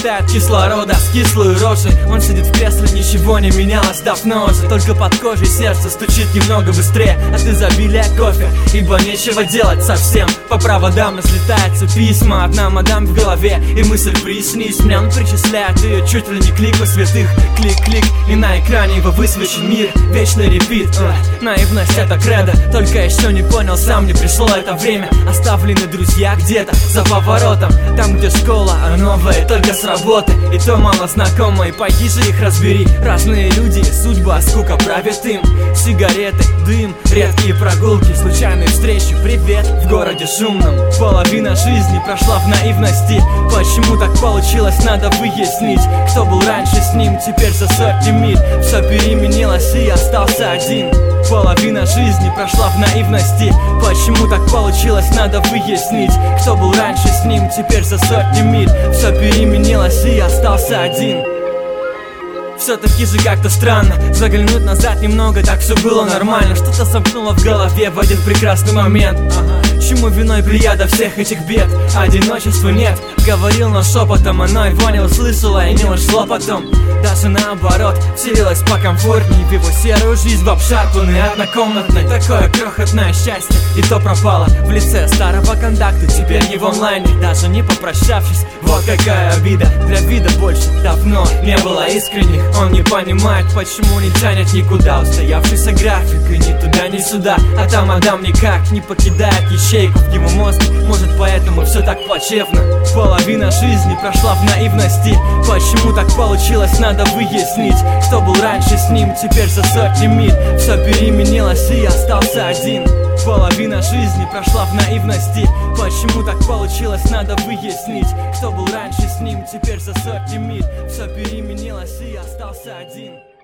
хватает кислорода с кислой рожей. Он сидит в кресле, ничего не менялось давно уже. Только под кожей сердце стучит немного быстрее от изобилия кофе, ибо нечего делать совсем. По проводам разлетаются письма, одна мадам в голове, и мысль приснись мне. Он причисляет ее чуть ли не к лику святых. Клик-клик, и на экране его высвечен мир. Вечный репит, наивность это кредо. Только еще не понял, сам не пришло это время. Оставлены друзья где-то за поворотом, там где школа, а новая только с работы. И то мало знакомые, пойди же их разбери. Разные люди, судьба, скука правит им. Сигареты, дым, редкие прогулки, случайные встречи, привет в городе шумном. Половина жизни прошла в наивности. Почему так получилось, надо выяснить. Кто был раньше с ним, теперь за сотни миль. Все переменилось и остался один. Половина жизни прошла в наивности. Почему так получилось, надо выяснить. Кто был раньше с ним, теперь за сотни миль. Все переменилось и остался один. Все-таки же как-то странно заглянуть назад немного, так все было нормально. Что-то сомкнуло в голове в один прекрасный момент. Чему виной прияда всех этих бед? Одиночества нет, говорил, но шепотом оно его не услышало и не ушло потом. Даже наоборот, вселилась покомфортней в его серую жизнь, в обшарпанной однокомнатной. Такое крохотное счастье, и то пропало в лице старого контакта, теперь не в онлайне, даже не попрощавшись. Вот какая обида, для вида больше давно не было искренних. Он не понимает, почему не тянет никуда. Устоявшийся график, и ни туда, ни сюда. А там мадам никак не покидает ячейку в его мозг. Может, поэтому все так плачевно. Половина жизни прошла в наивности. Почему так получилось, надо выяснить. Кто был раньше с ним, теперь за сотни миль. Все переменилось и остался один. Половина жизни прошла в наивности. Почему так получилось, надо выяснить. Кто был раньше с ним, теперь за сотни миль. Все переменилось и остался один.